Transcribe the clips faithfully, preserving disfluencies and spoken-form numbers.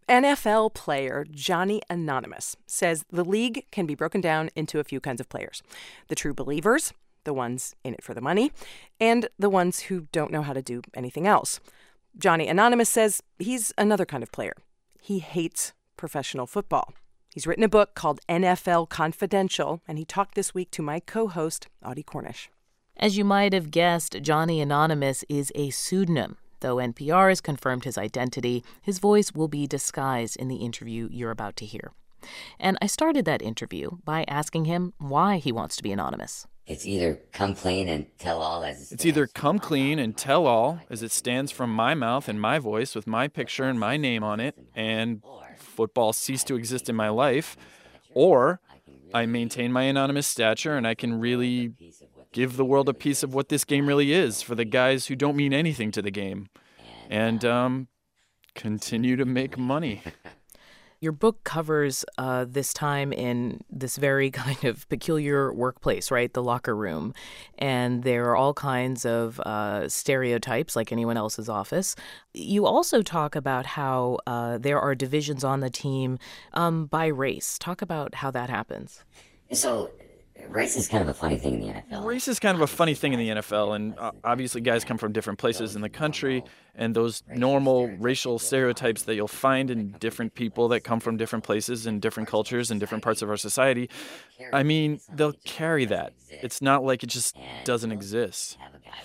N F L player Johnny Anonymous says the league can be broken down into a few kinds of players. The true believers, the ones in it for the money, and the ones who don't know how to do anything else. Johnny Anonymous says he's another kind of player. He hates professional football. He's written a book called N F L Confidential, and he talked this week to my co-host, Audie Cornish. As you might have guessed, Johnny Anonymous is a pseudonym. Though N P R has confirmed his identity, his voice will be disguised in the interview you're about to hear. And I started that interview by asking him why he wants to be anonymous. It's either come clean and tell all as it stands. It's either come clean and tell all as it stands from my mouth and my voice with my picture and my name on it, and football cease to exist in my life, or I maintain my anonymous stature and I can really give the world a piece of what this game really is for the guys who don't mean anything to the game, and um, continue to make money. Your book covers uh, this time in this very kind of peculiar workplace, right? The locker room. And there are all kinds of uh, stereotypes like anyone else's office. You also talk about how uh, there are divisions on the team um, by race. Talk about how that happens. So race is kind of a funny thing in the N F L. Race is kind of a funny thing in the N F L, and uh, obviously guys come from different places in the country, and those normal racial stereotypes that you'll find in different people that come from different places and different cultures and different parts of our society, I mean, they'll carry that. It's not like it just doesn't exist.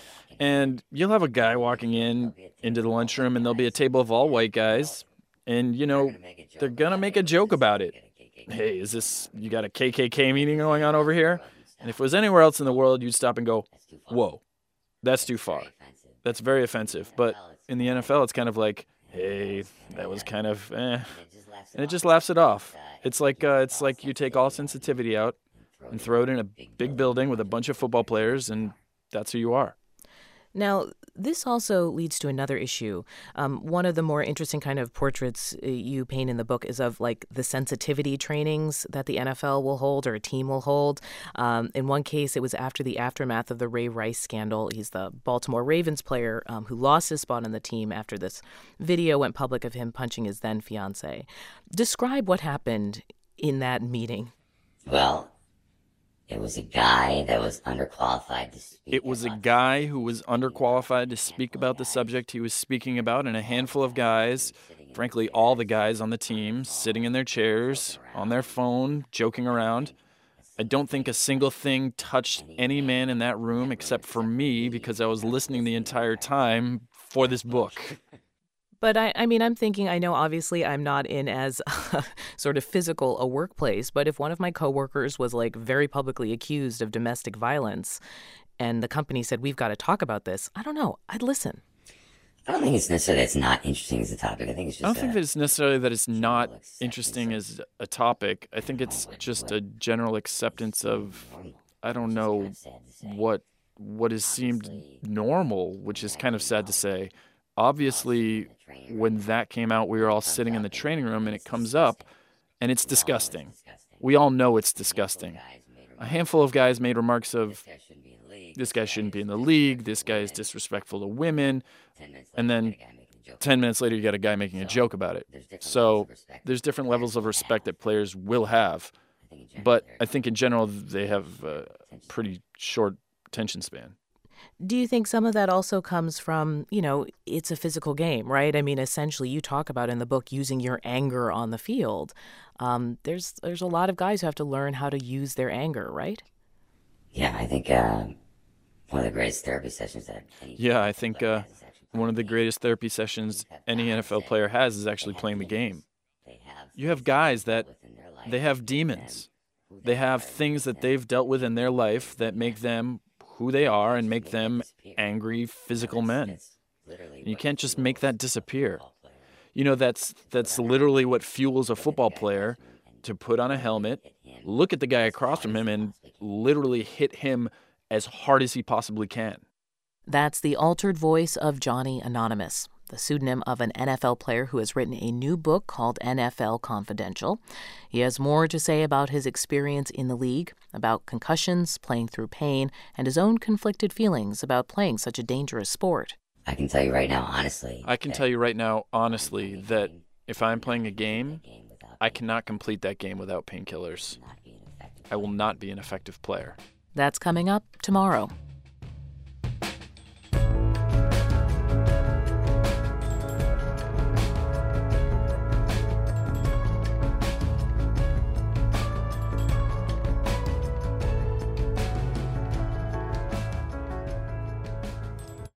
And you'll have a guy walking in into the lunchroom, and there'll be a table of all white guys, and, you know, they're going to make a joke about it. Hey, is this, you got a K K K meeting going on over here? And if it was anywhere else in the world, you'd stop and go, whoa, that's too far. That's very offensive. But in the N F L, it's kind of like, hey, that was kind of eh. And it just laughs it off. It's like uh, it's like you take all sensitivity out and throw it in a big building with a bunch of football players, and that's who you are. Now, this also leads to another issue. Um, one of the more interesting kind of portraits you paint in the book is of, like, the sensitivity trainings that the N F L will hold or a team will hold. Um, in one case, it was after the aftermath of the Ray Rice scandal. He's the Baltimore Ravens player um, who lost his spot on the team after this video went public of him punching his then fiancée. Describe what happened in that meeting. Well, it was a guy that was underqualified to speak. It was a guy who was underqualified to speak about the subject he was speaking about, and a handful of guys, frankly, all the guys on the team, sitting in their chairs, on their phone, joking around. I don't think a single thing touched any man in that room except for me, because I was listening the entire time for this book. But I, I mean, I'm thinking, I know obviously I'm not in as sort of physical a workplace, but if one of my coworkers was like very publicly accused of domestic violence and the company said, we've got to talk about this, I don't know, I'd listen. I don't think it's necessarily that it's not interesting as a topic. I think it's just I don't a, think that it's necessarily that it's not interesting as a topic. I think it's just a general acceptance of, I don't know, what what is seemed normal, which is kind of sad to say. Obviously, when that came out, we were all sitting in the training room, and it comes up, and it's disgusting. We all know it's disgusting. A handful of guys made remarks of, this guy shouldn't be in the league, this guy is disrespectful to women, and then ten minutes later, you got a guy making a joke about it. So there's different levels of respect that players will have, but I think in general, they have a pretty short attention span. Do you think some of that also comes from, you know, it's a physical game, right? I mean, essentially, you talk about in the book using your anger on the field. Um, there's there's a lot of guys who have to learn how to use their anger, right? Yeah, I think uh, one of the greatest therapy sessions that any Yeah, I think uh, one of the greatest therapy sessions any N F L player has is actually playing the game. You have guys that they have demons. They have things that they've dealt with in their life that make them who they are and make them angry, physical men. And you can't just make that disappear. You know, that's that's literally what fuels a football player to put on a helmet, look at the guy across from him, and literally hit him as hard as he possibly can. That's the altered voice of Johnny Anonymous, the pseudonym of an N F L player who has written a new book called N F L Confidential. He has more to say about his experience in the league, about concussions, playing through pain, and his own conflicted feelings about playing such a dangerous sport. I can tell you right now, honestly. I can tell you right now, honestly, that If I'm playing a game, I cannot complete that game without painkillers. I will not be an effective player. That's coming up tomorrow.